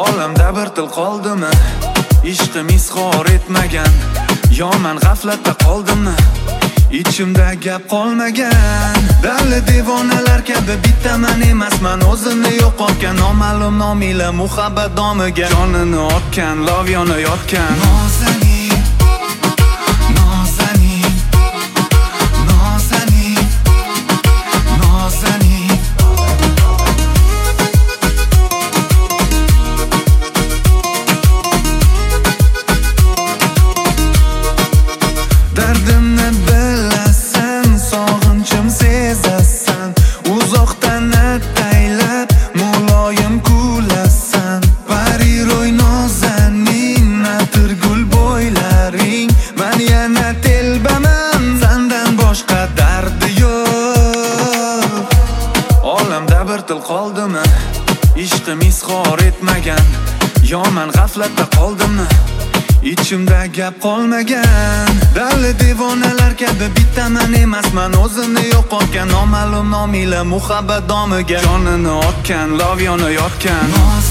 Olamda bir til qoldimi? Ishqim izhor etmagan. Yoman g'aflatda qoldimmi? Ichimda gap qolmagan. Davli devonalar kabi bittaman emasman. O'zini yo'qotgan noma'lum nomila muhabbat domiga jonini otgan, lov yonayotgan. Nozanin, nozanin, nozanin, nozanin. Dardimni bilasan, sog'inchim sezasan. Uzoqdan ataylab muloyim kulasan. Pariroy nozanin, atirgul bo'ylaring. Men yana telbaman, sendan boshqa dardi yo'q. Olamda bir til qoldimi? Ishqim izhor etmagan. Yoman g'aflatda qoldimmi? Ichimda gap qolmagan. Davli devonalar kabi bittaman emasman. O'zini yo'qotgan noma'lum nomila muhabbat domiga jonini otgan, lov yonayotgan.